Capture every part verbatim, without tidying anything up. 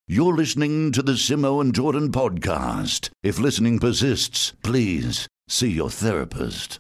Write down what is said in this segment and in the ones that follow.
You're listening to the Simo and Jordan podcast. If listening persists, please see your therapist.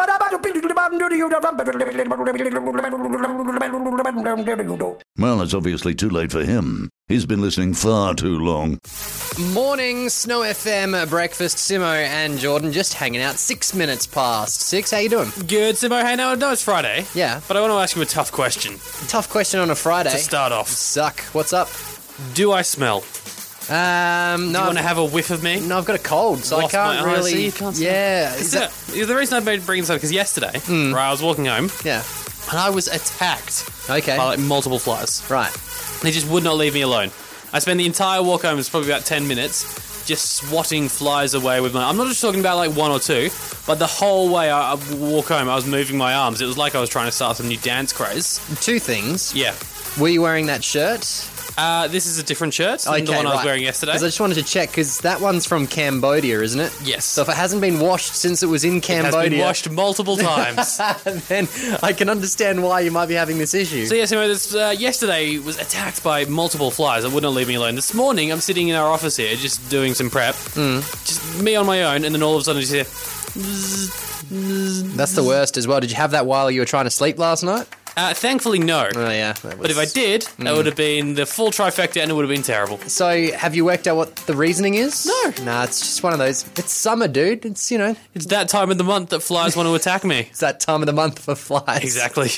Well, it's obviously too late for him. He's been listening far too long. Morning, Snow F M breakfast. Simo and Jordan just hanging out. Six minutes past six. How you doing? Good, Simo. Hey, no, no, it's Friday. Yeah. But I want to ask you a tough question. Tough question on a Friday. To start off. Suck. What's up? Do I smell? Um, Do no. you want to have a whiff of me? No, I've got a cold, so Lost I can't my eyes, really. so you can't smell. Yeah. Is Is that... that, the reason I made bring this up because yesterday, right, I was walking home Yeah. and I was attacked Okay. by like multiple flies. Right. They just would not leave me alone. I spent the entire walk home, it was probably about ten minutes, just swatting flies away with my... I'm not just talking about like one or two, but the whole way I, I walk home, I was moving my arms. It was like I was trying to start some new dance craze. Two things. Yeah. Were you wearing that shirt? Uh, this is a different shirt than Okay, the one I was right. wearing yesterday. Because I just wanted to check, because that one's from Cambodia, isn't it? Yes. So if it hasn't been washed since it was in It has Cambodia... been washed multiple times. then I can understand why you might be having this issue. So yes, anyway, this, uh, yesterday was attacked by multiple flies that wouldn't leave me alone. This morning, I'm sitting in our office here, just doing some prep, mm. just me on my own, and then all of a sudden, I just hear. Zzz, zzz, That's the worst as well. Did you have that while you were trying to sleep last night? Uh, thankfully, no. Oh yeah. That was... But if I did, mm. that would have been the full trifecta, and it would have been terrible. So, have you worked out what the reasoning is? No. Nah, it's just one of those. It's summer, dude. It's, you know. It's that time of the month that flies want to attack me. It's that time of the month for flies. Exactly.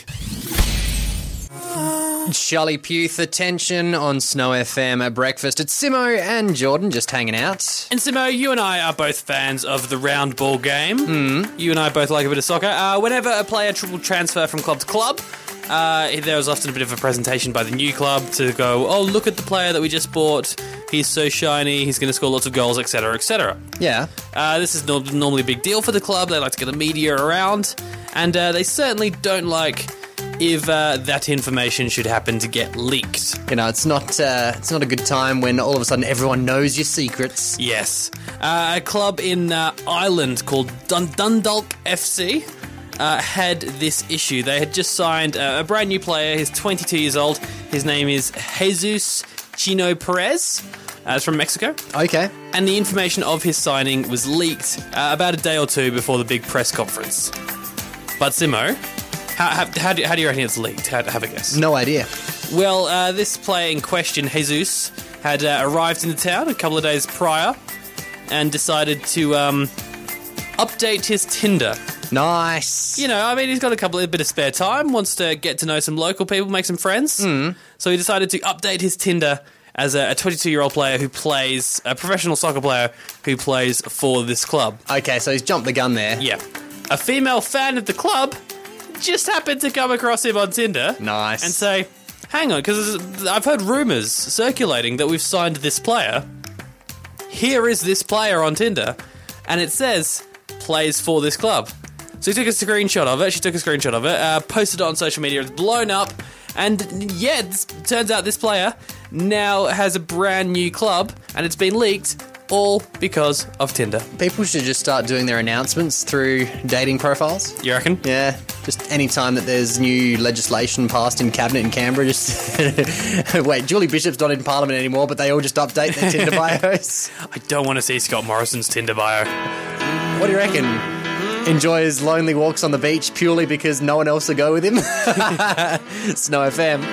Charlie Puth, attention on Snow F M at breakfast. It's Simo and Jordan just hanging out. And Simo, you and I are both fans of the round ball game. Mm. You and I both like a bit of soccer. Uh, whenever a player will transfer from club to club, uh, there was often a bit of a presentation by the new club to go, oh, look at the player that we just bought. He's so shiny. He's going to score lots of goals, et cetera, et cetera. Yeah. Uh, this is no- normally a big deal for the club. They like to get the media around. And uh, they certainly don't like... if uh, that information should happen to get leaked. You know, it's not uh, it's not a good time when all of a sudden everyone knows your secrets. Yes. Uh, a club in uh, Ireland called Dun- Dundalk F C uh, had this issue. They had just signed uh, a brand new player. He's twenty-two years old. His name is Jesus Chino Perez. Uh, it's from Mexico. Okay. And the information of his signing was leaked uh, about a day or two before the big press conference. But Simo... How, how, how, do, how do you reckon it's leaked? How, have a guess. No idea. Well, uh, this player in question, Jesus, had uh, arrived into town a couple of days prior and decided to um, update his Tinder. Nice. You know, I mean, he's got a couple of bit of spare time, wants to get to know some local people, make some friends. Mm. So he decided to update his Tinder as a twenty-two-year-old player who plays, a professional soccer player who plays for this club. Okay, so he's jumped the gun there. Yeah. A female fan of the club just happened to come across him on Tinder. Nice. And say, hang on, because I've heard rumours circulating that we've signed this player. Here is this player on Tinder, and it says, plays for this club. So he took a screenshot of it, she took a screenshot of it, uh, posted it on social media, it's blown up, and yeah, it turns out this player now has a brand new club, and it's been leaked, all because of Tinder. People should just start doing their announcements through dating profiles. You reckon? Yeah, just any time that there's new legislation passed in Cabinet in Canberra, just... Wait, Julie Bishop's not in Parliament anymore, but they all just update their Tinder bios. I don't want to see Scott Morrison's Tinder bio. What do you reckon? Enjoys lonely walks on the beach purely because no one else will go with him? Snow F M.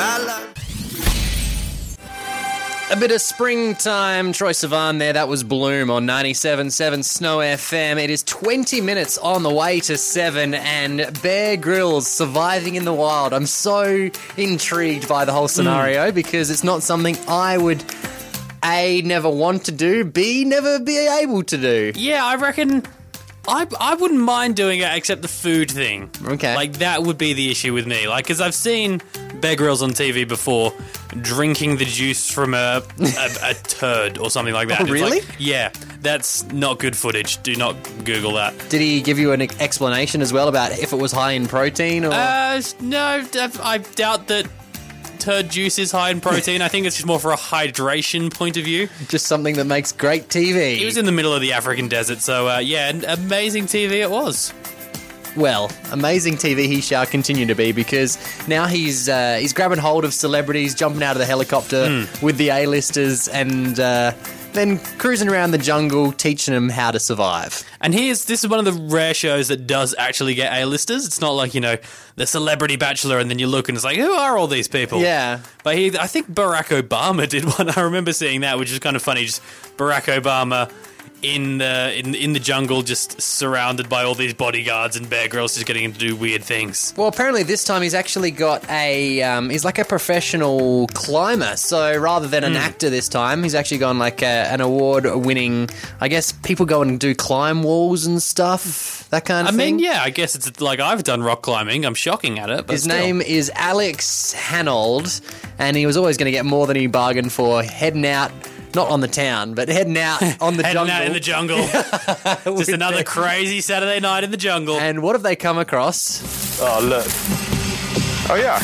A bit of springtime. Troye Sivan there. That was Bloom on ninety-seven point seven Snow F M. It is twenty minutes on the way to seven, and Bear Grylls surviving in the wild. I'm so intrigued by the whole scenario mm. because it's not something I would, A, never want to do, B, never be able to do. Yeah, I reckon... I, I wouldn't mind doing it except the food thing. Okay. Like, that would be the issue with me. Like, because I've seen Bear Grylls on T V before drinking the juice from a, a, a turd or something like that. Oh, It's really? like, yeah, that's not good footage. Do not Google that. Did he give you an explanation as well about if it was high in protein? Or? Uh, no, I doubt that turd juice is high in protein. I think it's just more for a hydration point of view. Just something that makes great T V. He was in the middle of the African desert, so uh, yeah, amazing T V it was. well, amazing T V he shall continue to be, because now he's uh, he's grabbing hold of celebrities, jumping out of the helicopter Mm. with the A-listers, and uh, then cruising around the jungle, teaching them how to survive. And here's this is one of the rare shows that does actually get A-listers. It's not like, you know, the Celebrity Bachelor, and then you look and it's like, who are all these people? Yeah. But he, I think Barack Obama did one. I remember seeing that, which is kind of funny. Just Barack Obama in the in in the jungle, just surrounded by all these bodyguards, and Bear Grylls just getting him to do weird things. Well, apparently this time he's actually got a, um, he's like a professional climber. So rather than an Mm. actor this time, he's actually gone like a, an award-winning, I guess people go and do climb walls and stuff, that kind I of thing. mean, yeah, I guess it's like I've done rock climbing. I'm shocking at it, but His still. name is Alex Hanold, and he was always going to get more than he bargained for, heading out, not on the town, but heading out on the Heading jungle. out in the jungle. Just another crazy Saturday night in the jungle. And what have they come across? Oh, look. Oh, yeah.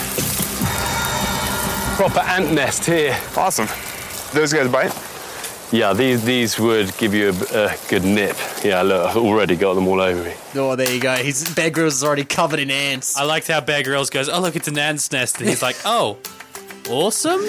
Proper ant nest here. Awesome. Those guys bite? Yeah, these these would give you a, a good nip. Yeah, look, I've already got them all over me. Oh, there you go. His Bear Grylls is already covered in ants. I liked how Bear Grylls goes, oh, look, it's an ant's nest. And he's like, oh, awesome?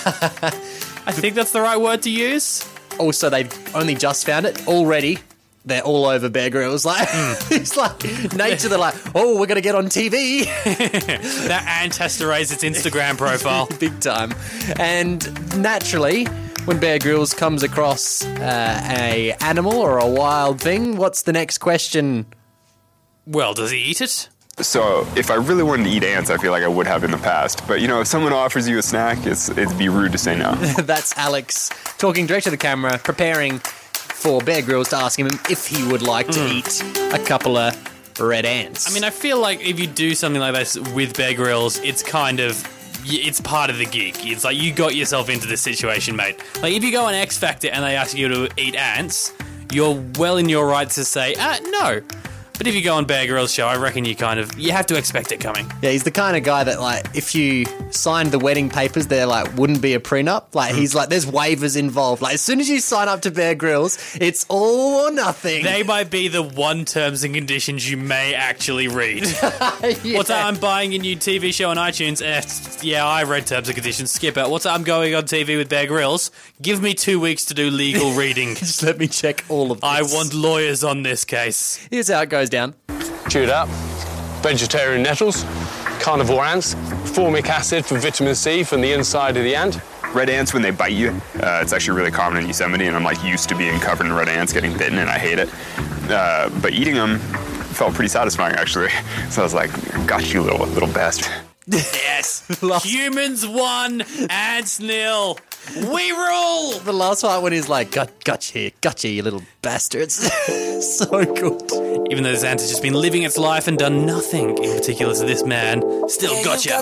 I think that's the right word to use. Also, they've only just found it. Already, they're all over Bear Grylls. Like, it's like nature. They're like, oh, we're going to get on T V. That ant has to raise its Instagram profile. Big time. And naturally, when Bear Grylls comes across uh, a animal or a wild thing, what's the next question? Well, does he eat it? So if I really wanted to eat ants, I feel like I would have in the past. But, you know, if someone offers you a snack, it's, it'd be rude to say no. That's Alex talking direct to the camera, preparing for Bear Grylls to ask him if he would like to eat a couple of red ants. I mean, I feel like if you do something like this with Bear Grylls, it's kind of, it's part of the gig. It's like you got yourself into this situation, mate. Like if you go on X Factor and they ask you to eat ants, you're well in your right to say, ah, no. But if you go on Bear Grylls' show, I reckon you kind of, you have to expect it coming. Yeah, he's the kind of guy that, like, if you signed the wedding papers, there, like, wouldn't be a prenup. Like, he's like, there's waivers involved. Like, as soon as you sign up to Bear Grylls, it's all or nothing. They might be the one terms and conditions you may actually read. Yeah. What's that? I'm buying a new T V show on iTunes. Eh, yeah, I read terms and conditions. Skip it. What's that? I'm going on T V with Bear Grylls. Give me two weeks to do legal reading. Just let me check all of this. I want lawyers on this case. Here's how it goes down. Chewed up, vegetarian nettles, carnivore ants, formic acid for vitamin C from the inside of the ant. Red ants, when they bite you, uh, it's actually really common in Yosemite, and I'm like used to being covered in red ants, getting bitten, and I hate it. Uh, but eating them felt pretty satisfying, actually. So I was like, "Got you, little little bastard." Yes. Last- Humans won, ants nil. We rule. The last part when he's like, got, gotcha here, gotcha, you little bastards. So good. Even though this ant has just been living its life and done nothing in particular to this man, still gotcha.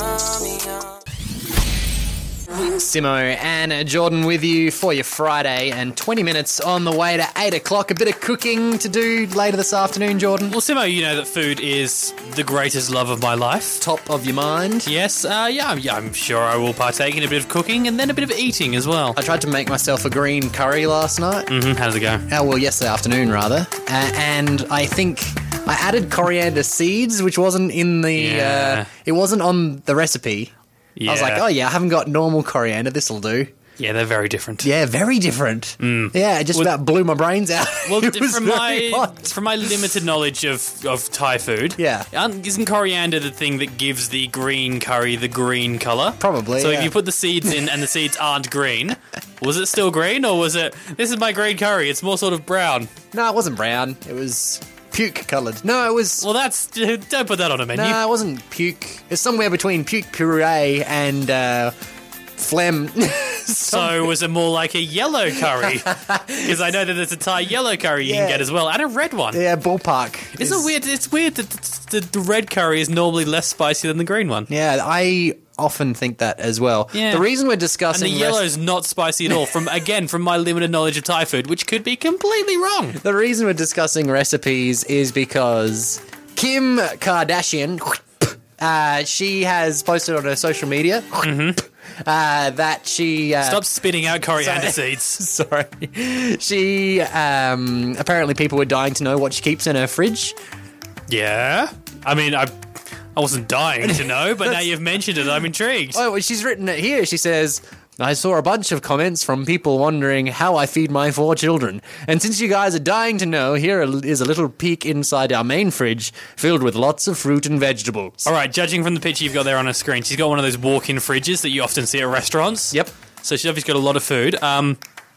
Simo and Jordan with you for your Friday, and twenty minutes on the way to eight o'clock. A bit of cooking to do later this afternoon, Jordan. Well, Simo, you know that food is the greatest love of my life. Top of your mind. Yes, uh, yeah, I'm, yeah, I'm sure I will partake in a bit of cooking and then a bit of eating as well. I tried to make myself a green curry last night. Mm-hmm. How does it go? Oh, well, yesterday afternoon, rather. Uh, and I think I added coriander seeds, which wasn't in the... Yeah. Uh, it wasn't on the recipe. Yeah. I was like, oh, yeah, I haven't got normal coriander. This'll do. Yeah, they're very different. Yeah, very different. Yeah, it just about blew my brains out. Well, It was from very my hot. from my limited knowledge of, of Thai food, Yeah. aren't- isn't coriander the thing that gives the green curry the green colour? Probably, So yeah. if you put the seeds in and the seeds aren't green, was it still green or was it, this is my green curry, it's more sort of brown? No, it wasn't brown. It was puke coloured. No, it was... Well, that's, don't put that on a menu. No, it wasn't puke. It's somewhere between puke puree and uh, phlegm. So was it more like a yellow curry? Because I know that there's a Thai yellow curry you Yeah. can get as well, and a red one. Yeah, ballpark. Isn't it weird? It's weird that the, the red curry is normally less spicy than the green one. Yeah, I often think that as well. Yeah. The reason we're And discussing the rest- yellow's not spicy at all. From again, from my limited knowledge of Thai food, which could be completely wrong. the reason we're discussing recipes is because Kim Kardashian, uh, she has posted on her social media uh, that she uh, Stop spitting out coriander Sorry. seeds. Sorry. She, um, apparently people were dying to know what she keeps in her fridge. Yeah. I mean, I I wasn't dying to know, but now you've mentioned it, I'm intrigued. Oh, well, she's written it here. She says, I saw a bunch of comments from people wondering how I feed my four children. And since you guys are dying to know, here is a little peek inside our main fridge filled with lots of fruit and vegetables. All right, judging from the picture you've got there on her screen, she's got one of those walk-in fridges that you often see at restaurants. Yep. So she's obviously got a lot of food. Um,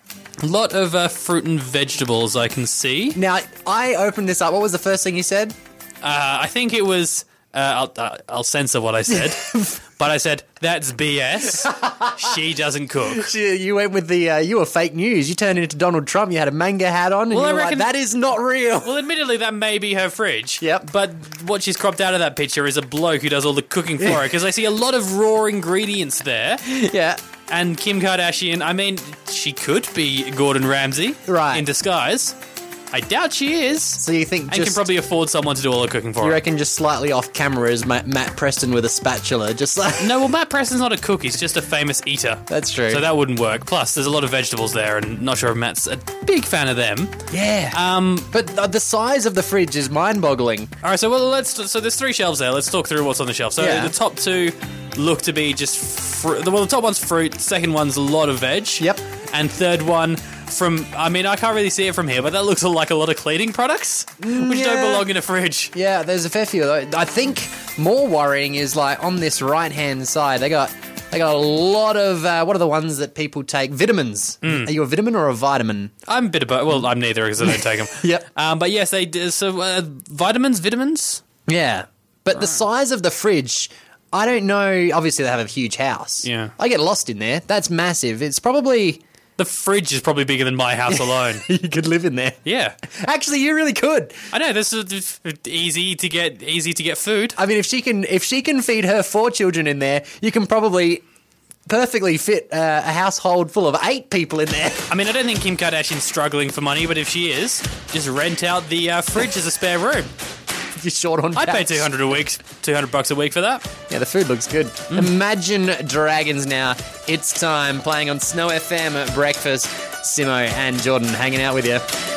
a lot of uh, fruit and vegetables I can see. Now, I opened this up. What was the first thing you said? Uh, I think it was... Uh, I'll, uh, I'll censor what I said, but I said, that's B S. She doesn't cook. You went with the, uh, you were fake news. You turned into Donald Trump. You had a manga hat on, and Well, you I were reckon- like, that is not real. Well, admittedly, that may be her fridge. Yep. But what she's cropped out of that picture is a bloke who does all the cooking for her, because I see a lot of raw ingredients there. Yeah. And Kim Kardashian, I mean, she could be Gordon Ramsay. Right. In disguise. I doubt she is. So you think And just... can probably afford someone to do all the cooking for You her. reckon just slightly off camera is Matt, Matt Preston with a spatula, just like... No, well, Matt Preston's not a cook. He's just a famous eater. That's true. So that wouldn't work. Plus, there's a lot of vegetables there, and not sure if Matt's a big fan of them. Yeah. Um, But th- the size of the fridge is mind-boggling. all right, so well, let's. So there's three shelves there. Let's talk through what's on the shelf. So Yeah. the top two look to be just fruit. Well, the top one's fruit. Second one's a lot of veg. Yep. And third one. From, I mean, I can't really see it from here, but that looks like a lot of cleaning products, which yeah. don't belong in a fridge. Yeah, there's a fair few. Though. I think more worrying is like on this right-hand side, they got they got a lot of uh, what are the ones that people take? Vitamins. Mm. Are you a vitamin or a vitamin? I'm a bit of both. Well, I'm neither because I don't take them. Yep. Um, but yes, they do. So uh, vitamins, vitamins. Yeah, but the size of the fridge. I don't know. Obviously, they have a huge house. Yeah. I get lost in there. That's massive. It's probably The fridge is probably bigger than my house alone. you could live in there. Yeah, Actually, you really could. I know. This is easy to get. Easy to get food. I mean, if she can, if she can feed her four children in there, you can probably perfectly fit uh, a household full of eight people in there. I mean, I don't think Kim Kardashian's struggling for money, but if she is, just rent out the uh, fridge as a spare room. You're short on. I'd pay cash. two hundred a week, two hundred bucks a week for that. Yeah, the food looks good. Mm. Imagine Dragons now. It's time playing on Snow F M at breakfast. Simo and Jordan hanging out with you.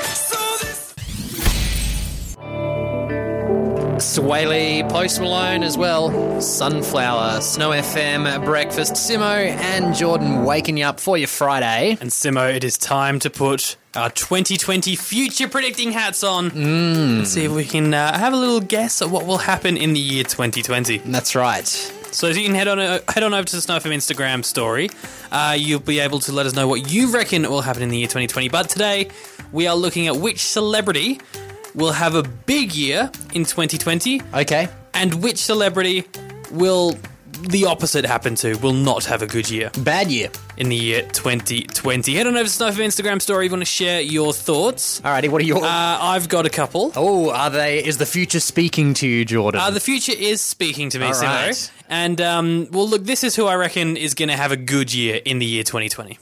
Swaley, Post Malone as well. Sunflower, Snow F M at breakfast. Simo and Jordan waking you up for your Friday. And Simo, it is time to put our twenty twenty future predicting hats on. Mm. Let's see if we can uh, have a little guess at what will happen in the year twenty twenty. That's right. So you can head on uh, head on over to the Snow F M Instagram story. Uh, you'll be able to let us know what you reckon will happen in the year twenty twenty. But today, we are looking at which celebrity will have a big year in twenty twenty, Okay. and which celebrity will the opposite happen to, will not have a good year Bad year. in the year twenty twenty. Head on over to Snow F M Instagram story if you want to share your thoughts. Alrighty, what are your... Uh, I've got a couple. oh, are they... Is the future speaking to you, Jordan? Uh, the future is speaking to me, All Simo. right. And, um, well, look, this is who I reckon is going to have a good year in the year twenty twenty.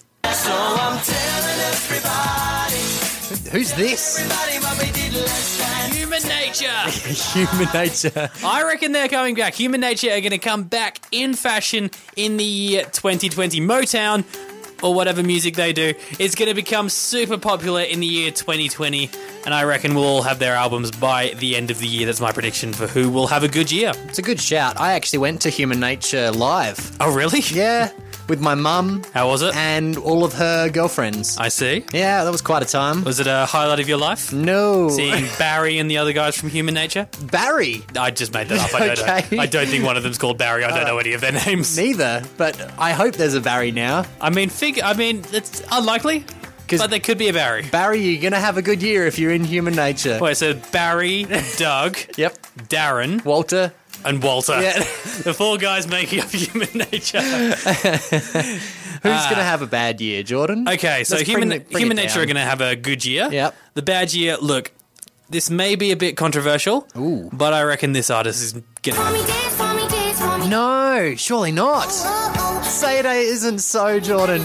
Who's this? Human Nature! Human Nature. I reckon they're coming back. Human Nature are going to come back in fashion in the year twenty twenty. Motown, or whatever music they do, is going to become super popular in the year twenty twenty, and I reckon we'll all have their albums by the end of the year. That's my prediction for who will have a good year. It's a good shout. I actually went to Human Nature live. Oh, really? Yeah, with my mum How was it? and all of her girlfriends. I see. Yeah, that was quite a time. Was it a highlight of your life? No. Seeing Barry and the other guys from Human Nature? Barry. I just made that up. I don't Okay. know. I don't think one of them's called Barry. I don't know any of their names. Neither, but I hope there's a Barry now. I mean, fig- I mean, it's unlikely, 'Cause- but there could be a Barry. Barry, you're going to have a good year if you're in Human Nature. Wait, so Barry, Doug, Yep. Darren, Walter. and Walter. Yeah. The four guys making up Human Nature. Who's going to have a bad year, Jordan? Okay, so Let's Human, bring it- bring human it Nature down. are going to have a good year. Yep. The bad year, look, this may be a bit controversial, Ooh. but I reckon this artist is going to have... No, surely not. Say it isn't so, Jordan.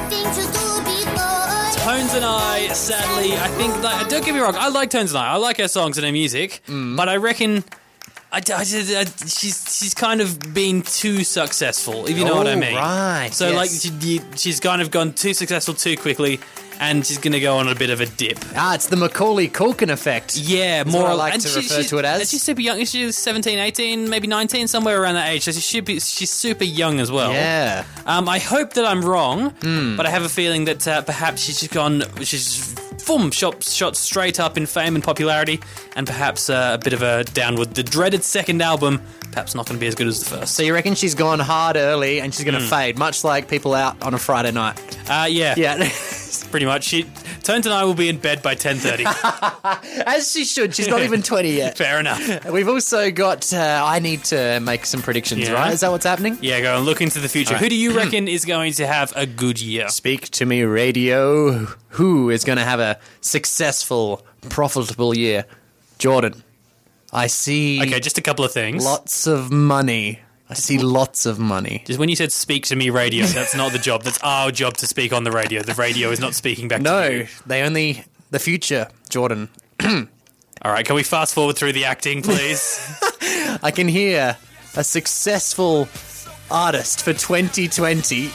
Tones and I, sadly, I think, like, don't get me wrong, I like Tones and I. I like her songs and her music, Mm. but I reckon I, I, I, she's she's kind of been too successful, if you know what I Oh, mean. right, So, yes. like, she, you- she's kind of gone too successful too quickly, and she's going to go on a bit of a dip. Ah, it's the Macaulay Culkin effect. Yeah, That's more what I or- like and to she- refer she- to it as. and she's super young. She's seventeen, eighteen, maybe nineteen, somewhere around that age. So she should be, she's super young as well. Yeah. Um, I hope that I'm wrong, but I have a feeling that uh, perhaps she's just gone, she's boom, shot, shot straight up in fame and popularity, and perhaps uh, a bit of a downward. The dreaded second album, perhaps not going to be as good as the first. So you reckon she's gone hard early and she's going to fade, much like people out on a Friday night? Uh, yeah, Yeah. pretty much. She, Tones and I will be in bed by ten thirty. As she should. She's not even twenty yet. Fair enough. We've also got, uh, I need to make some predictions, Yeah. right? Is that what's happening? Yeah, go and look into the future. All right. Who do you reckon is going to have a good year? Speak to me, radio. Who is going to have a successful, profitable year? Jordan. I see Okay, just a couple of things. lots of money. I see lots of money. Just when you said speak to me radio, that's not the job. That's our job to speak on the radio. The radio is not speaking back to No, you. they only... The future, Jordan. All right, can we fast forward through the acting, please? I can hear a successful artist for twenty twenty.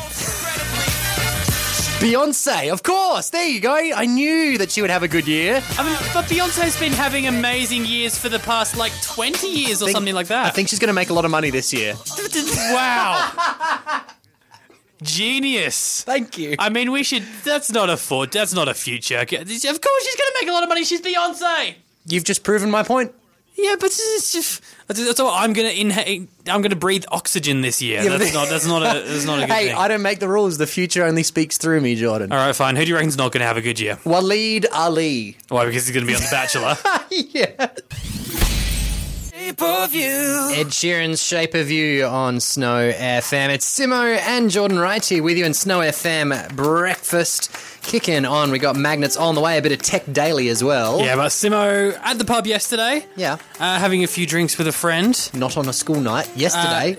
Beyonce, of course. There you go. I knew that she would have a good year. I mean, but Beyonce's been having amazing years for the past, like, twenty years or Think- something like that. I think she's going to make a lot of money this year. Wow. Genius. Thank you. I mean, we should... That's not a for, That's not a future. Of course she's going to make a lot of money. She's Beyonce. You've just proven my point. Yeah, but it's just... That's all. I'm going to inhale... I'm going to breathe oxygen this year. Yeah, but- that's, not, that's, not a, that's not a good Hey, thing. I don't make the rules. The future only speaks through me, Jordan. All right, fine. Who do you reckon's not going to have a good year? Waleed Ali. Why? Because he's going to be on The Bachelor. Yeah. Ed Sheeran's Shape of You on Snow F M. It's Simo and Jordan Wright here with you in Snow F M breakfast. Kicking on, we got magnets on the way, a bit of Tech Daily as well. Yeah, but Simo at the pub yesterday, Yeah. uh, having a few drinks with a friend. Not on a school night. Yesterday. Uh,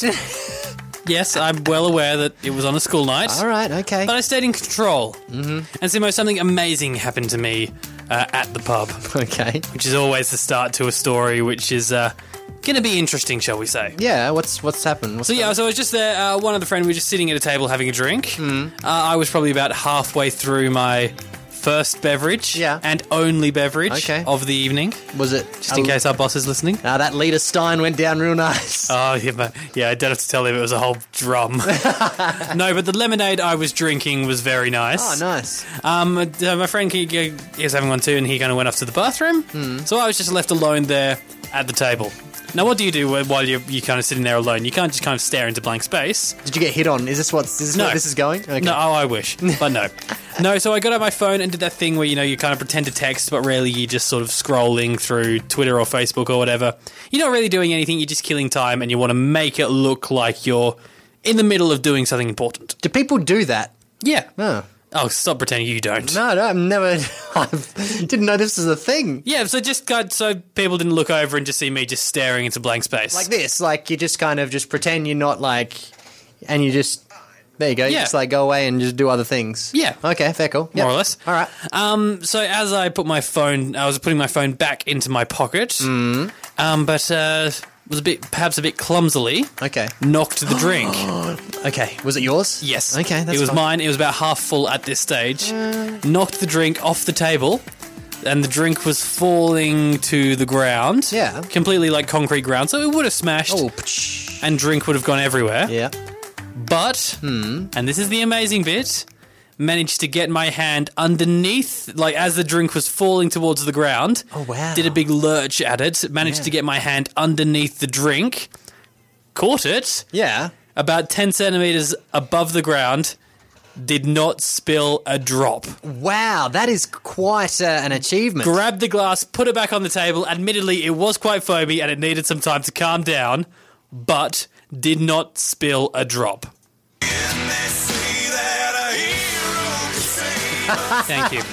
yes. Yes, I'm well aware that it was on a school night. All right, okay. But I stayed in control. Mm-hmm. And Simo, something amazing happened to me uh, at the pub, Okay. which is always the start to a story, which is uh, going to be interesting, shall we say. Yeah, what's what's happened? What's So yeah, so I was just there, uh, one other friend, we were just sitting at a table having a drink. Mm. Uh, I was probably about halfway through my first beverage Yeah. and only beverage Okay. of the evening, Was it? just in case our boss is listening. Ah, that liter Stein went down real nice. Oh, yeah, but, yeah, I don't have to tell him it was a whole drum. No, but the lemonade I was drinking was very nice. Oh, nice. Um, uh, my friend, he, he was having one too, and he kind of went off to the bathroom. Hmm. So I was just left alone there at the table. Now, what do you do while you're, you're kind of sitting there alone? You can't just kind of stare into blank space. Did you get hit on? Is this what's is this No. where this is going? Okay. No, oh, I wish, but no. No, so I got out my phone and did that thing where, you know, you kind of pretend to text, but really you're just sort of scrolling through Twitter or Facebook or whatever. You're not really doing anything, you're just killing time, and you want to make it look like you're in the middle of doing something important. Do people do that? Yeah. Oh. Oh, stop pretending you don't. No, no, I've never. I didn't know this was a thing. Yeah, so just got, so people didn't look over and just see me just staring into blank space. Like this, like you just kind of just pretend you're not like, and you just. There you go. You Yeah. just like go away and just do other things. Yeah. Okay. Fair. Cool. More Yep. or less. All right. Um, so as I put my phone, I was putting my phone back into my pocket, mm. um, but uh, was a bit, perhaps a bit clumsily, Okay. knocked the drink. Okay. Was it yours? Yes. Okay. That's it was fine. mine. It was about half full at this stage. Knocked the drink off the table, and the drink was falling to the ground. Yeah. Completely like concrete ground, so it would have smashed, Oh. psh. and drink would have gone everywhere. Yeah. But, and this is the amazing bit, managed to get my hand underneath, like as the drink was falling towards the ground. Oh, wow. Did a big lurch at it, managed Yeah. to get my hand underneath the drink, caught it, Yeah. about ten centimetres above the ground, did not spill a drop. Wow. That is quite uh, an achievement. Grabbed the glass, put it back on the table. Admittedly, it was quite foamy and it needed some time to calm down, but did not spill a drop. Thank you.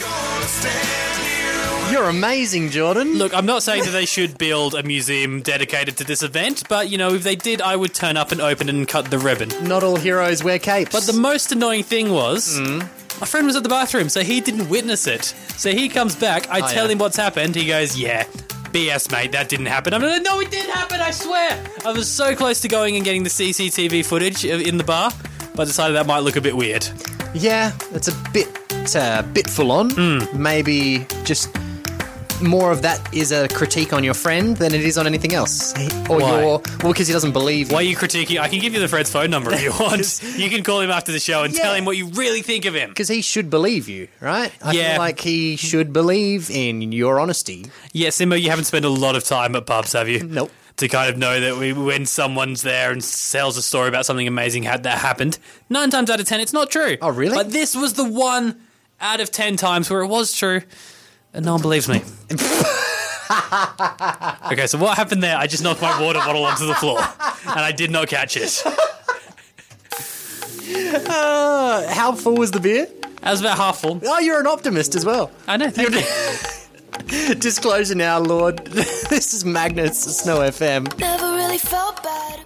You're amazing, Jordan. Look, I'm not saying that they should build a museum dedicated to this event, but, you know, if they did, I would turn up and open it and cut the ribbon. Not all heroes wear capes. But the most annoying thing was, my friend was at the bathroom, so he didn't witness it. So he comes back, I Oh, tell yeah. him what's happened, he goes, yeah, B S, mate, that didn't happen. I'm like, no, it did happen, I swear. I was so close to going and getting the C C T V footage in the bar, but I decided that might look a bit weird. Yeah, it's a bit, uh, bit full on. Mm. Maybe just more of that is a critique on your friend than it is on anything else. Or Why? your, well, because he doesn't believe you. Why are you critiquing? I can give you the Fred's phone number if you want. You can call him after the show and Yeah. tell him what you really think of him. Because he should believe you, right? I Yeah. feel like he should believe in your honesty. Yeah, Simba, you haven't spent a lot of time at pubs, have you? Nope. To kind of know that we, when someone's there and tells a story about something amazing had that happened, nine times out of ten, it's not true. Oh, really? But this was the one out of ten times where it was true, and no one believes me. Okay, so what happened there? I just knocked my water bottle onto the floor, and I did not catch it. Uh, how full was the beer? I was about half full. Oh, you're an optimist as well. I know, thank you. Disclosure now, Lord. This is Magnus, Snow F M. Never really felt bad.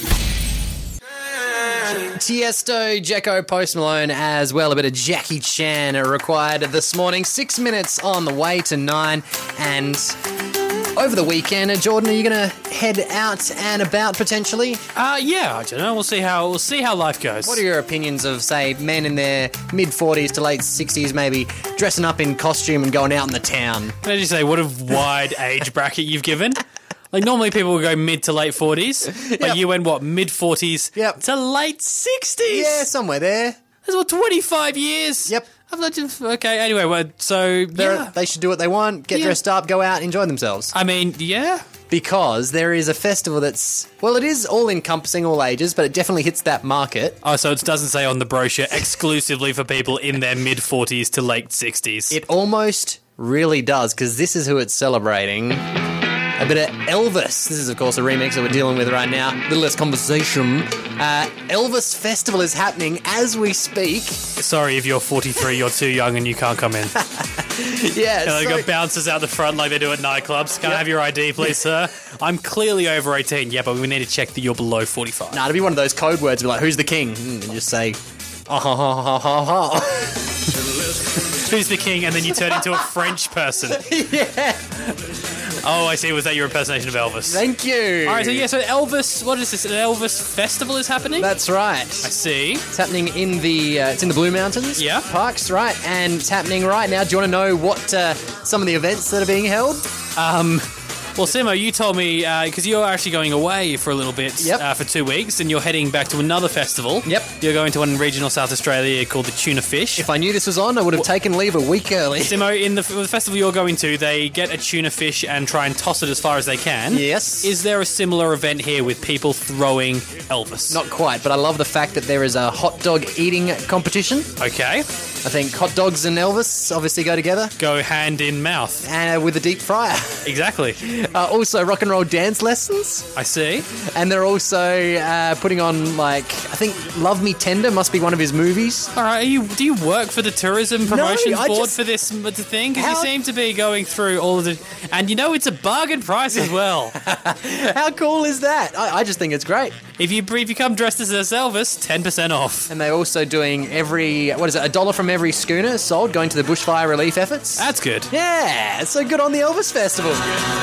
Tiesto, Jekko, Post Malone, as well. A bit of Jackie Chan are required this morning. Six minutes on the way to nine. And over the weekend, uh, Jordan, are you going to head out and about potentially? Uh, yeah, I don't know. We'll see how we'll see how life goes. What are your opinions of, say, men in their mid forties to late sixties maybe dressing up in costume and going out in the town? What did you say? What a wide age bracket you've given. Like, normally people would go mid to late forties, but Yep. you went, what, mid forties Yep. to late sixties? Yeah, somewhere there. That's what, twenty-five years? Yep. I've let you, okay, anyway, well, so, They're- yeah. They should do what they want, get Yeah. dressed up, go out, enjoy themselves. I mean, yeah. Because there is a festival that's, well, it is all-encompassing, all ages, but it definitely hits that market. Oh, so it doesn't say on the brochure exclusively for people in their mid forties to late sixties. It almost really does, because this is who it's celebrating. A bit of Elvis. This is, of course, a remix that we're dealing with right now. A little less conversation. Uh, Elvis Festival is happening as we speak. Sorry if you're forty-three, you're too young and you can't come in. Yeah, You know, they so- got bouncers out the front like they do at nightclubs. Can I Yep. have your I D, please, sir? I'm clearly over eighteen. Yeah, but we need to check that you're below forty-five. Nah, it'd be one of those code words, be like, who's the king? And just say, oh, ha, ha, ha, ha, ha. Who's the king? And then you turn into a French person. Yeah. Oh, I see. Was that your impersonation of Elvis? Thank you. All right, so yeah, so Elvis, what is this? An Elvis festival is happening? That's right. I see. It's happening in the, uh, it's in the Blue Mountains. Yeah. Parks, right. And it's happening right now. Do you want to know what uh, some of the events that are being held? Um, well, Simo, you told me, because you're actually going away for a little bit Yep. uh, for two weeks, and you're heading back to another festival. Yep. You're going to one in regional South Australia called the Tuna Fish. If I knew this was on, I would have taken leave a week early. Simo, in the, the festival you're going to, they get a tuna fish and try and toss it as far as they can. Yes. Is there a similar event here with people throwing Elvis? Not quite, but I love the fact that there is a hot dog eating competition. Okay. I think hot dogs and Elvis obviously go together. Go hand in mouth. And uh, with a deep fryer. Exactly. Uh, also, rock and roll dance lessons. I see. And they're also uh, putting on, like, I think Love Me Tender must be one of his movies. All right, are you, do you work for the tourism promotions I board just- for this m- thing? Because you How- seem to be going through all of the... And you know it's a bargain price as well. How cool is that? I, I just think it's great. if you if you come dressed as Elvis, ten percent off. And they're also doing every, what is it, a dollar from every schooner sold going to the bushfire relief efforts. That's good. Yeah, so good on the Elvis Festival.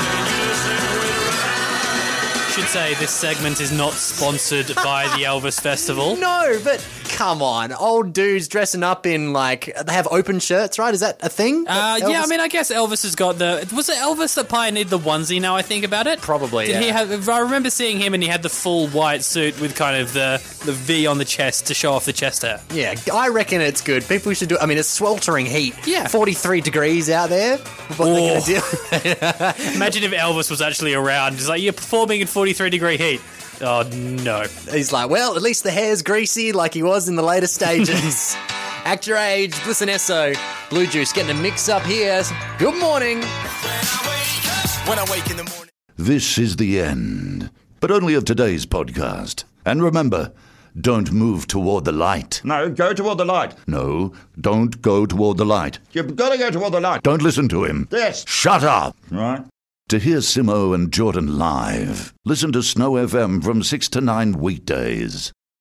Should say this segment is not sponsored by the Elvis Festival. No, but come on. Old dudes dressing up in, like, they have open shirts, right? Is that a thing? Uh, That yeah, I Elvis- mean, I guess Elvis has got the... Was it Elvis that pioneered the onesie now I think about it? Probably, Did he yeah. have... I remember seeing him and he had the full white suit with kind of the, the V on the chest to show off the chest hair. Yeah, I reckon it's good. People should do I mean, it's sweltering heat. Yeah. forty-three degrees out there. What they're going Oh. to do. Imagine if Elvis was actually around. He's like, you're performing in forty-three degree heat. Oh, no. He's like, well, at least the hair's greasy like he was in the later stages. Act your age, listen Esso. Blue Juice getting a mix up here. Good morning. When I wake in the morning. This is the end, but only of today's podcast. And remember, don't move toward the light. No, go toward the light. No, don't go toward the light. You've got to go toward the light. Don't listen to him. Yes. Shut up. Right. To hear Simo and Jordan live, listen to Snow F M from six to nine weekdays.